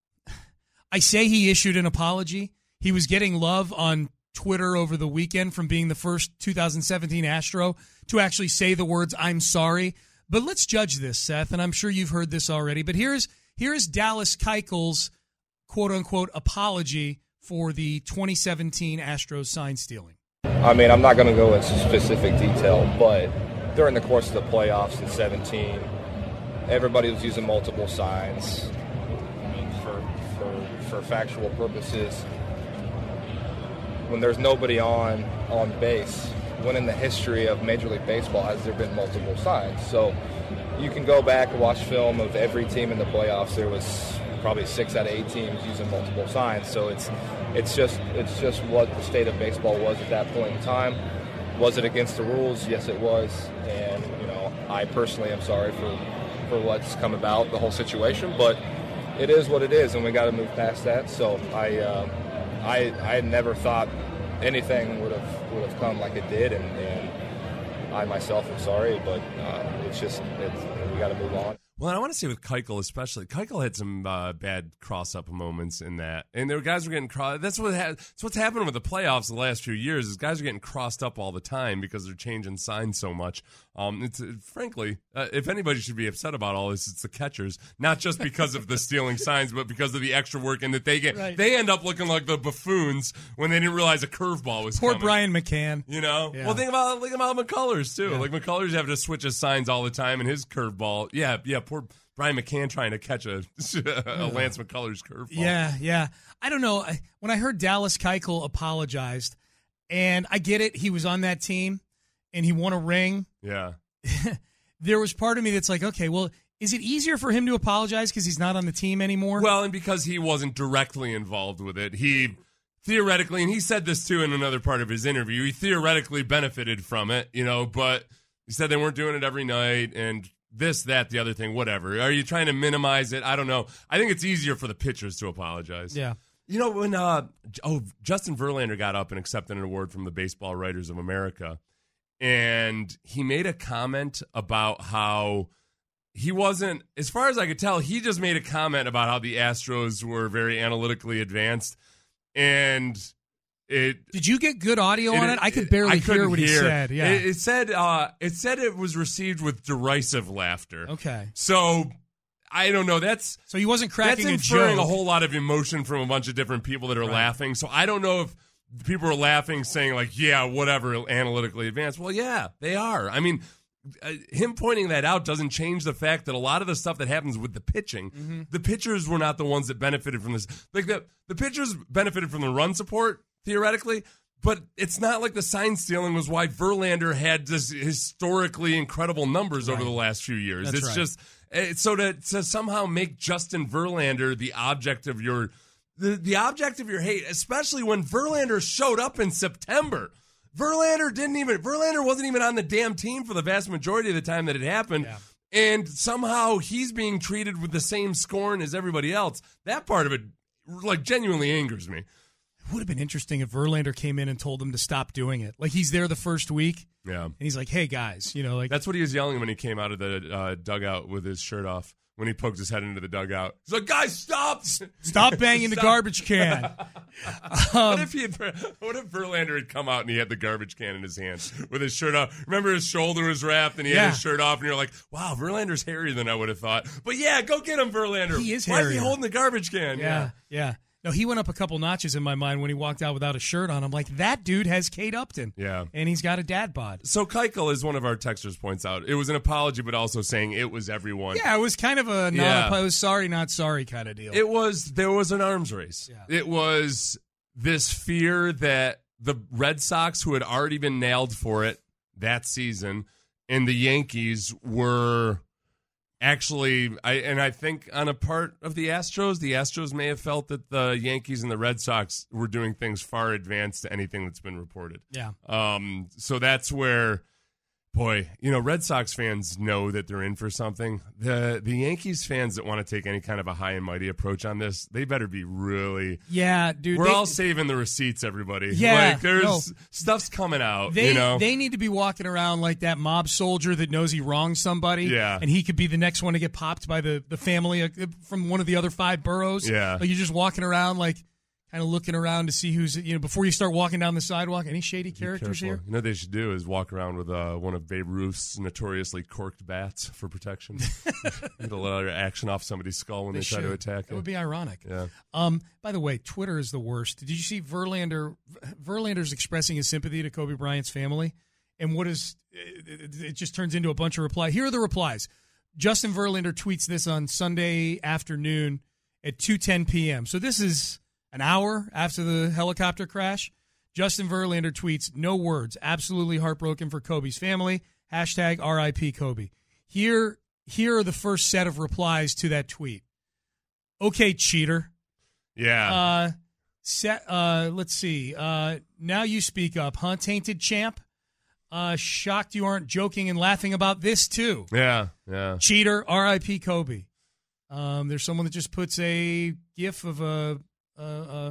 I say he issued an apology. He was getting love on Twitter over the weekend from being the first two thousand seventeen Astro to actually say the words "I'm sorry." But let's judge this, Seth, and I'm sure you've heard this already. But here's here's Dallas Keuchel's quote unquote apology for the twenty seventeen Astros sign stealing. I mean, I'm not going to go into specific detail, but during the course of the playoffs in seventeen, everybody was using multiple signs. I mean, for for for factual purposes, when there's nobody on on base, when in the history of Major League Baseball has there been multiple signs? So you can go back and watch film of every team in the playoffs. There was probably six out of eight teams using multiple signs. So it's it's just it's just what the state of baseball was at that point in time. Was it against the rules? Yes, it was. And you know, I personally am sorry for for what's come about, the whole situation. But it is what it is, and we got to move past that. So I. Uh, I I never thought anything would have would have come like it did, and, and I myself am sorry, but uh, it's just it's, we got to move on. Well, and I want to say with Keuchel especially, Keuchel had some uh, bad cross-up moments in that, and there were guys were getting cross. That's what ha- that's what's happened with the playoffs the last few years. Is guys are getting crossed up all the time because they're changing signs so much. Um, it's uh, frankly, uh, if anybody should be upset about all this, it's the catchers, not just because of the stealing signs, but because of the extra work and that they get. Right. They end up looking like the buffoons when they didn't realize a curveball was Poor coming. Brian McCann. You know, Yeah. well, think about think about McCullers too. Yeah. Like McCullers having to switch his signs all the time, and his curveball. Yeah, yeah, poor. Brian McCann trying to catch a, a Lance McCullers curveball. Yeah, yeah. I don't know. I, when I heard Dallas Keuchel apologized, and I get it, he was on that team, and he won a ring. Yeah. There was part of me that's like, okay, well, is it easier for him to apologize because he's not on the team anymore? Well, and because he wasn't directly involved with it, he theoretically, and he said this too in another part of his interview, he theoretically benefited from it, you know, but he said they weren't doing it every night, and this, that, the other thing, whatever. Are you trying to minimize it? I don't know. I think it's easier for the pitchers to apologize. Yeah. You know, when uh, oh Justin Verlander got up and accepted an award from the Baseball Writers of America, and he made a comment about how he wasn't, as far as I could tell, he just made a comment about how the Astros were very analytically advanced, and it Did you get good audio it, on it? I could barely I hear what he hear. said. Yeah. It, it said uh, it said it was received with derisive laughter. Okay. So I don't know. That's So he wasn't cracking that's a inferring joke. a whole lot of emotion from a bunch of different people that are Right. laughing. So I don't know if people are laughing, saying like, "Yeah, whatever, analytically advanced." Well, yeah, they are. I mean, uh, him pointing that out doesn't change the fact that a lot of the stuff that happens with the pitching, Mm-hmm. the pitchers were not the ones that benefited from this. Like the the pitchers benefited from the run support theoretically. But it's not like the sign stealing was why Verlander had this historically incredible numbers over Right. the last few years. That's it's right. just it's so to to somehow make Justin Verlander the object of your the, the object of your hate, especially when Verlander showed up in September. Verlander didn't even Verlander wasn't even on the damn team for the vast majority of the time that it happened. Yeah. And somehow he's being treated with the same scorn as everybody else. That part of it like genuinely angers me. It would have been interesting if Verlander came in and told him to stop doing it. Like he's there the first week, Yeah. and he's like, "Hey guys, you know, like That's what he was yelling when he came out of the uh, dugout with his shirt off. When he poked his head into the dugout, he's like, "Guys, stop! stop banging the Stop. garbage can." what if he? Had, what if Verlander had come out and he had the garbage can in his hand with his shirt off? Remember, his shoulder was wrapped and he Yeah. had his shirt off, and you're like, "Wow, Verlander's hairier than I would have thought." But yeah, go get him, Verlander. He is Why is he hairier. holding the garbage can? Yeah, yeah. No, he went up a couple notches in my mind when he walked out without a shirt on. I'm like, that dude has Kate Upton. Yeah. And he's got a dad bod. So Keuchel, as one of our texters points out, it was an apology, but also saying it was everyone. Yeah, it was kind of a Yeah. not, it was sorry, not sorry kind of deal. It was there was an arms race. Yeah. It was this fear that the Red Sox, who had already been nailed for it that season, and the Yankees were actually, I and I think on a part of the Astros, the Astros may have felt that the Yankees and the Red Sox were doing things far advanced to anything that's been reported. yeah. Um, so that's where, boy, you know, Red Sox fans know that they're in for something. The the Yankees fans that want to take any kind of a high and mighty approach on this, they better be really. Yeah, dude. We're they, all saving the receipts, everybody. Yeah, like there's no. stuff's coming out. They, you know, they need to be walking around like that mob soldier that knows he wronged somebody. Yeah. And he could be the next one to get popped by the, the family uh, from one of the other five boroughs. Yeah. Like you're just walking around like kind of looking around to see who's, you know, before you start walking down the sidewalk. Any shady characters Careful. here? You know what they should do is walk around with uh, one of Babe Ruth's notoriously corked bats for protection. Get a little action off somebody's skull when they, try to should. attack It it. would be ironic. Yeah. Um, by the way, Twitter is the worst. Did you see Verlander? Verlander's expressing his sympathy to Kobe Bryant's family, and what is it, it just turns into a bunch of replies. Here are the replies. Justin Verlander tweets this on Sunday afternoon at two ten p.m. So this is an hour after the helicopter crash. Justin Verlander tweets, "No words. Absolutely heartbroken for Kobe's family. Hashtag R I P Kobe." Here, here are the first set of replies to that tweet. Okay, cheater. Yeah. Uh, set, uh, let's see. Uh, now you speak up, huh, tainted champ? Uh, shocked you aren't joking and laughing about this, too. yeah. Yeah. Cheater, R I P Kobe. Um, there's someone that just puts a gif of a, uh, uh, let's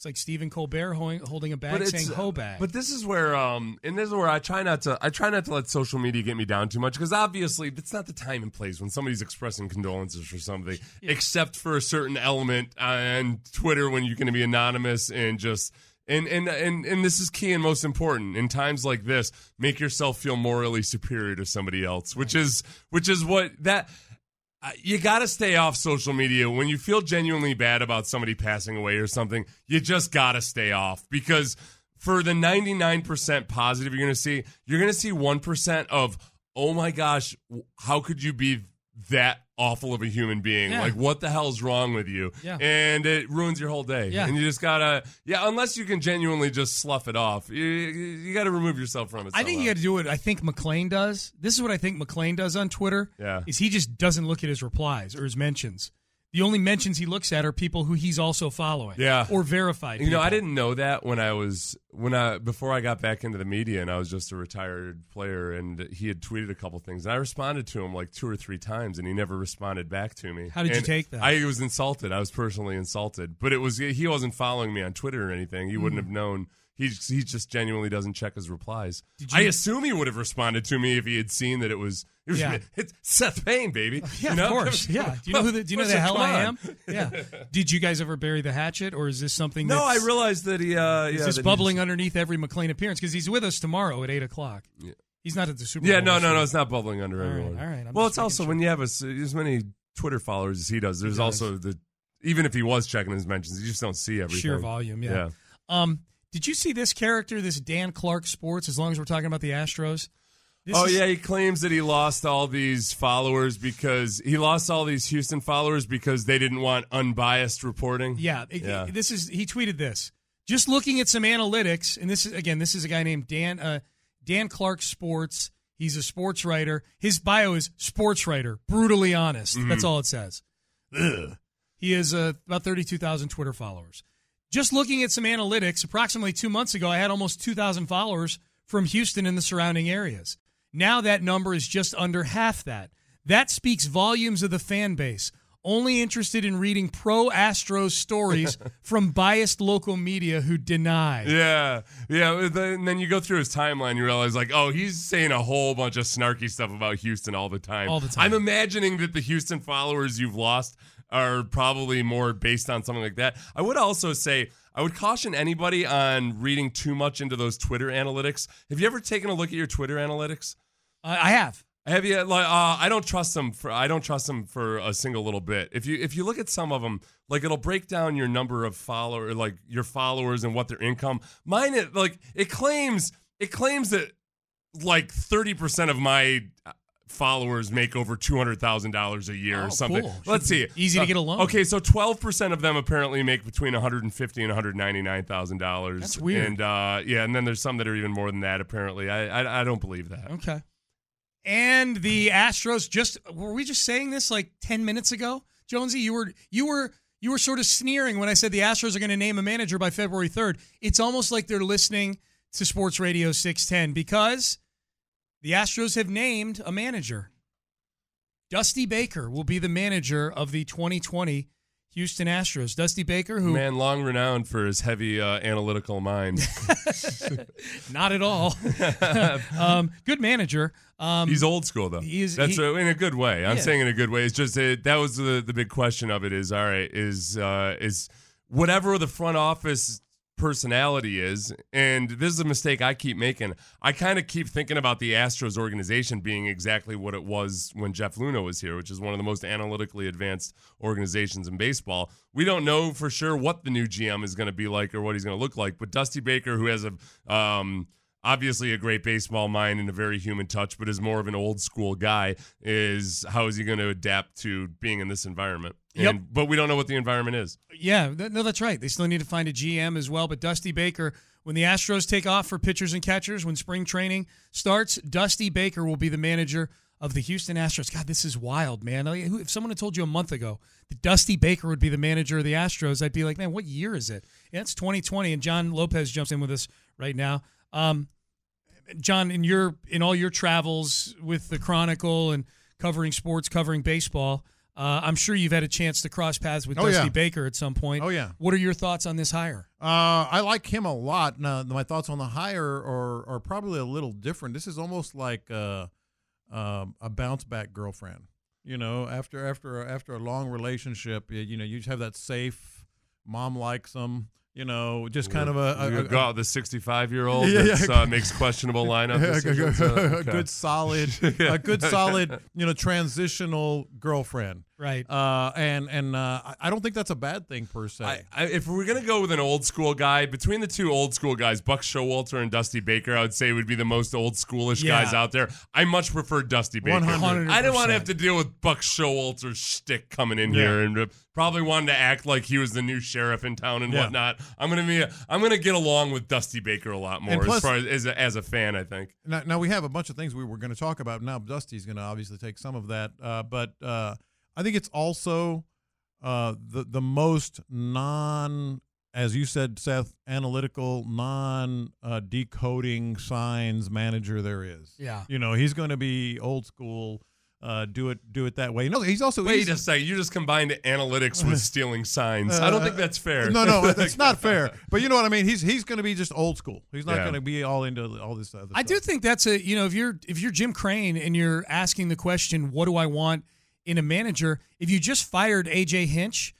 It's like Stephen Colbert holding, holding a bag But saying it's- "ho bag." But this is where, um, and this is where I try not to, I try not to let social media get me down too much because obviously it's not the time and place when somebody's expressing condolences for something, except for a certain element on Twitter when you're going to be anonymous and just. And, and and and this is key and most important in times like this. Make yourself feel morally superior to somebody else, which is which is what that uh, you got to stay off social media when you feel genuinely bad about somebody passing away or something. You just got to stay off because for the ninety-nine percent positive you're going to see, you're going to see one percent of oh my gosh, how could you be that awful of a human being? Yeah. Like, what the hell's wrong with you? Yeah. And it ruins your whole day. Yeah. And you just gotta, yeah, unless you can genuinely just slough it off, you, you gotta remove yourself from it. I think you got to do what I think McClain does. This is what I think McClain does on Twitter. Yeah. Is he just doesn't look at his replies or his mentions. The only mentions he looks at are people who he's also following. Yeah. Or verified. You know, I people. didn't know that when I was when I before I got back into the media and I was just a retired player and he had tweeted a couple things and I responded to him like two or three times and he never responded back to me. How did you And take that? I was insulted. I was personally insulted. But it was he wasn't following me on Twitter or anything. He wouldn't have known. He he just genuinely doesn't check his replies. Did you- I assume he would have responded to me if he had seen that it was it was Yeah. it's Seth Payne, baby. Yeah, You know? of course. Yeah. Do you know who the, do you know What's the it- hell come I on. am? Yeah. Did you guys ever bury the hatchet, or is this something? No, I that's, realized that he uh is yeah, this that he bubbling just- underneath every McClain appearance? Because he's with us tomorrow at eight o'clock. Yeah. He's not at the Super Yeah, Bowl. no, this no, year. no. It's not bubbling under All right, everyone. all right, I'm well, just it's making also sure. when you have as, as many Twitter followers as he does. There's does. also the even if he was checking his mentions, you just don't see everything. Sheer volume. Yeah. Yeah. Um. Did you see this character, this Dan Clark Sports? As long as we're talking about the Astros. This Oh is- yeah, he claims that he lost all these followers because he lost all these Houston followers because they didn't want unbiased reporting. Yeah, it- Yeah. This is he tweeted this. Just looking at some analytics, and this is again, this is a guy named Dan uh, Dan Clark Sports. He's a sports writer. His bio is sports writer, brutally honest. Mm-hmm. That's all it says. Ugh. He has uh, about thirty-two thousand Twitter followers. Just looking at some analytics, approximately two months ago, I had almost two thousand followers from Houston and the surrounding areas. Now that number is just under half that. That speaks volumes of the fan base. Only interested in reading pro-Astros stories from biased local media who deny. Yeah, yeah. And then you go through his timeline, you realize, like, oh, he's saying a whole bunch of snarky stuff about Houston all the time. All the time. I'm imagining that the Houston followers you've lost are probably more based on something like that. I would also say, I would caution anybody on reading too much into those Twitter analytics. Have you ever taken a look at your Twitter analytics? Uh, I have. Have you? Like, uh, I don't trust them for. I don't trust them for a single little bit. If you if you look at some of them, like it'll break down your number of follower, like your followers and what their income. Mine, it like it claims it claims that like thirty percent of my followers make over two hundred thousand dollars a year Oh, or something. cool. Let's see. Easy to get a loan. Okay, so twelve percent of them apparently make between one hundred fifty and one hundred ninety-nine thousand dollars. That's weird. And uh, yeah, and then there's some that are even more than that. Apparently, I I, I don't believe that. Okay. And the Astros just were we just saying this like ten minutes ago? Jonesy, you were you were you were sort of sneering when I said the Astros are going to name a manager by February third. It's almost like they're listening to Sports Radio six ten because the Astros have named a manager. Dusty Baker will be the manager of the twenty twenty Houston Astros. Dusty Baker, who Man, long renowned for his heavy uh, analytical mind. not at all, um, good manager. Um, He's old school though. he is- That's he- uh in a good way. I'm Yeah. saying in a good way. It's just uh, that was the the big question of it. Is all right. Is uh, is whatever the front office personality is, and this is a mistake I keep making. I kind of keep thinking about the Astros organization being exactly what it was when Jeff Luna was here, which is one of the most analytically advanced organizations in baseball. We don't know for sure what the new G M is going to be like or what he's going to look like, but Dusty Baker, who has a um, obviously a great baseball mind and a very human touch, but is more of an old school guy, is how is he going to adapt to being in this environment? Yep. And, but we don't know what the environment is. Yeah, th- no, that's right. They still need to find a G M as well. But Dusty Baker, when the Astros take off for pitchers and catchers, when spring training starts, Dusty Baker will be the manager of the Houston Astros. God, this is wild, man. Like, who- If someone had told you a month ago that Dusty Baker would be the manager of the Astros, I'd be like, man, what year is it? Yeah, it's twenty twenty, and John Lopez jumps in with us right now. Um, John, in your in all your travels with the Chronicle and covering sports, covering baseball, Uh, I'm sure you've had a chance to cross paths with Oh, Dusty yeah. Baker at some point. Oh, yeah. What are your thoughts on this hire? Uh, I like him a lot. Now, my thoughts on the hire are, are probably a little different. This is almost like uh, um, a bounce back girlfriend. You know, after after after a long relationship, you, you know, you just have that safe mom likes them. You know, just kind of a, a, a, got the sixty-five-year-old Yeah, that yeah. uh, makes questionable lineup a, decisions. Uh, a okay. good solid, a good solid, you know, transitional girlfriend. Right. Uh, and and uh, I- I don't think that's a bad thing per se. I, I, if we're gonna go with an old school guy, between the two old school guys, Buck Showalter and Dusty Baker, I would say would be the most old schoolish Yeah. guys out there. I much prefer Dusty Baker. one hundred I didn't want to have percent. to deal with Buck Showalter's shtick coming in Yeah. here, and uh, probably wanted to act like he was the new sheriff in town and Yeah. whatnot. I'm gonna be, I'm gonna get along with Dusty Baker a lot more And plus- as far as as a, as a fan. I think. Now, now we have a bunch of things we were going to talk about. Now Dusty's going to obviously take some of that, uh, but uh, I think it's also uh, the the most non, as you said, Seth, analytical, non uh, decoding signs manager there is. Yeah. You know, he's going to be old school. Uh, do it, do it that way. No, he's also Wait he's, a second, you just combined analytics with stealing signs. I don't think that's fair. No, no, it's not fair. But you know what I mean. He's he's going to be just old school. He's not Yeah. going to be all into all this other I stuff. do think that's a you know if you're if you're Jim Crane and you're asking the question, what do I want in a manager? If you just fired A J Hinch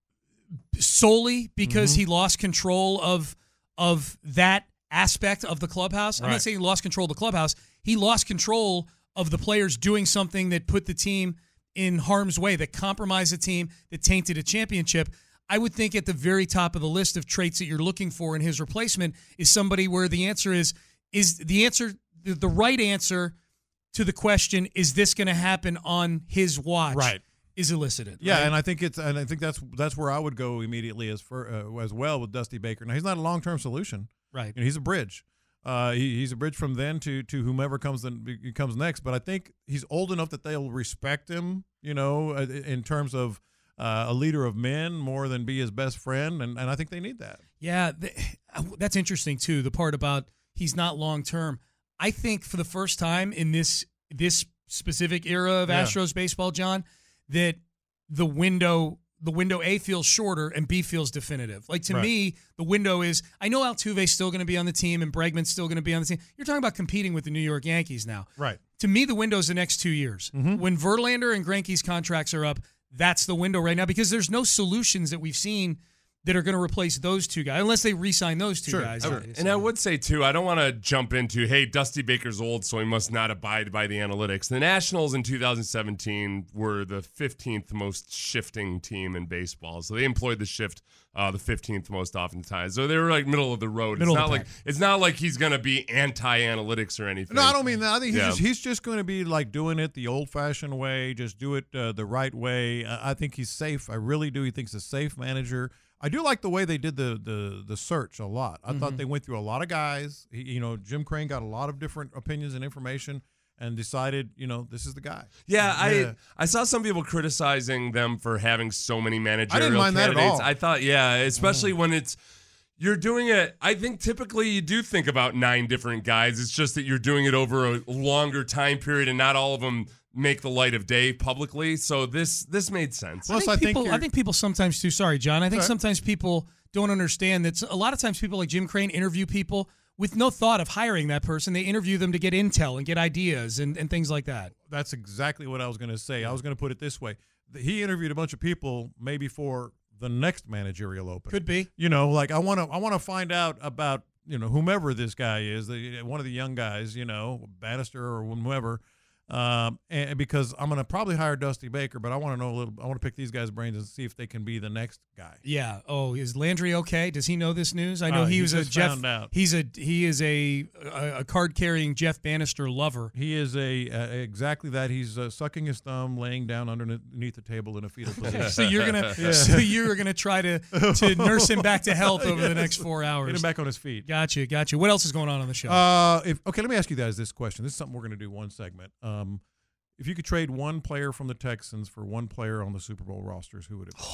solely because Mm-hmm. he lost control of of that aspect of the clubhouse, I'm Right. not saying he lost control of the clubhouse. He lost control of the players doing something that put the team in harm's way, that compromised the team, that tainted a championship. I would think at the very top of the list of traits that you're looking for in his replacement is somebody where the answer is is the answer the, the right answer to the question, is this going to happen on his watch? Right. Is elicited. Yeah, right? and I think it's and I think that's that's where I would go immediately as for uh, as well with Dusty Baker. Now he's not a long term solution. right. You know, he's a bridge. Uh, he, he's a bridge from then to to whomever comes then comes next. But I think he's old enough that they'll respect him. You know, uh, in terms of uh, a leader of men more than be his best friend, and, and I think they need that. Yeah, th- that's interesting too. The part about he's not long term. I think for the first time in this this specific era of Yeah. Astros baseball, John, that the window the window A feels shorter and B feels definitive. Like to Right. me, the window is I know Altuve's still going to be on the team and Bregman's still going to be on the team. You're talking about competing with the New York Yankees now. Right. To me, the window's the next two years. Mm-hmm. When Verlander and Greinke's contracts are up, that's the window right now because there's no solutions that we've seen that are going to replace those two guys, unless they re-sign those two Sure, guys. sure. obviously. And I would say, too, I don't want to jump into, hey, Dusty Baker's old, so he must not abide by the analytics. The Nationals in two thousand seventeen were the fifteenth most shifting team in baseball. So they employed the shift uh, the fifteenth most oftentimes. So they were like middle of the road. Middle it's of not the like pack. it's not like he's going to be anti-analytics or anything. No, I don't mean that. I think he's Yeah. just he's just going to be like doing it the old-fashioned way, just do it uh, the right way. Uh, I think he's safe. I really do. He thinks he's a safe manager. I do like the way they did the the the search a lot. I thought they went through a lot of guys. He, you know, Jim Crane got a lot of different opinions and information and decided, you know, this is the guy. Yeah, Yeah. I I saw some people criticizing them for having so many managerial mind that at candidates. all. I thought, yeah, especially when it's you're doing it. I think typically you do think about nine different guys. It's just that you're doing it over a longer time period, and not all of them make the light of day publicly. So this this made sense. Plus, I I think think people, I you're- think people sometimes too. Sorry, John. I think Sorry. sometimes people don't understand that a lot of times people like Jim Crane interview people with no thought of hiring that person. They interview them to get intel and get ideas and, and things like that. That's exactly what I was going to say. I was going to put it this way. He interviewed a bunch of people maybe for the next managerial opening. Could be. You know, like I want to I want to find out about, you know, whomever this guy is, the, one of the young guys, you know, Bannister or whomever. Um, and because I'm going to probably hire Dusty Baker, but I want to know a little. I want to pick these guys' brains and see if they can be the next guy. Yeah. Oh, is Landry okay? Does he know this news? I know Uh, he he was a just Jeff. found out. He's a he is a a, a card carrying Jeff Bannister lover. He is a uh, exactly that. He's uh, sucking his thumb, laying down underneath the table in a fetal position. So you're gonna so you're gonna try to to nurse him back to health over the Yes. next four hours. Get him back on his feet. Gotcha, gotcha. What else is going on on the show? Uh, if okay, let me ask you guys this question. This is something we're going to do one segment. Um, if you could trade one player from the Texans for one player on the Super Bowl rosters, who would it be?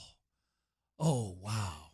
Oh wow.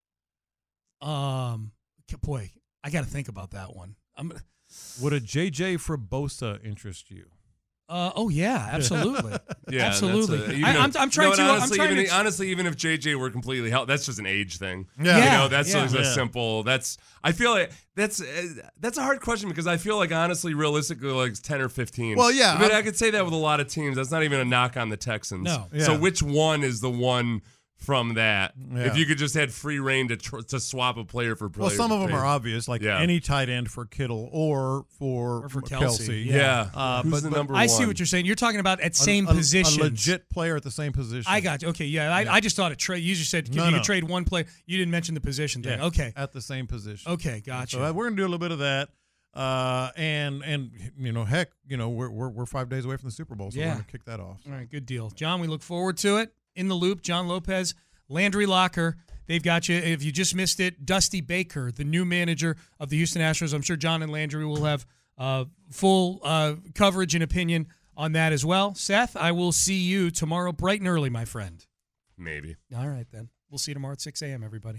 Um, boy, I got to think about that one. I'm Would a J J Frabosa interest you? Uh, oh yeah, absolutely, yeah, absolutely. that's a- even I, if- I'm, I'm trying no, to. and honestly, I'm trying even, to. honestly, even if J J were completely healthy, that's just an age thing. Yeah. you Yeah, know, that's yeah. just a Yeah. simple. That's I feel like that's uh, that's a hard question because I feel like honestly, realistically, like ten or fifteen. Well, yeah, I mean, I'm- I could say that with a lot of teams. That's not even a knock on the Texans. No. So Yeah. which one is the one from that? Yeah. If you could just had free reign to tr- to swap a player for player. Well, some of them for are player. obvious, like Yeah. any tight end for Kittle or for, Or for Kelsey. Kelsey, Yeah, Uh, who's but- the but number I one? see what you're saying. You're talking about at same a, a- positions. A legit player at the same position. I got you. Okay, yeah. I, I just thought it trade. You just said if No, you no. could trade one player. You didn't mention the position thing. Yeah, Okay. at the same position. Okay, gotcha. So uh, we're gonna do a little bit of that, uh, and and you know, heck, you know, we're we're, we're five days away from the Super Bowl, so Yeah. we're gonna kick that off. All right, good deal. John, we look forward to it. In the Loop, John Lopez, Landry Locker. They've got you. If you just missed it, Dusty Baker, the new manager of the Houston Astros. I'm sure John and Landry will have uh, full uh, coverage and opinion on that as well. Seth, I will see you tomorrow bright and early, my friend. Maybe. All right, then. We'll see you tomorrow at six a.m., everybody.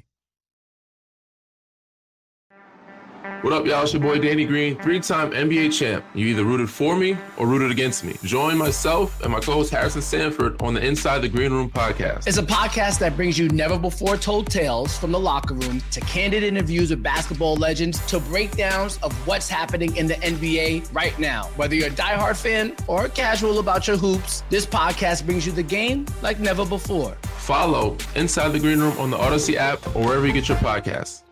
What up, y'all? It's your boy Danny Green, three-time N B A champ. You either rooted for me or rooted against me. Join myself and my co-host Harrison Sanford on the Inside the Green Room podcast. It's a podcast that brings you never-before-told tales from the locker room to candid interviews with basketball legends to breakdowns of what's happening in the N B A right now. Whether you're a diehard fan or casual about your hoops, this podcast brings you the game like never before. Follow Inside the Green Room on the Odyssey app or wherever you get your podcasts.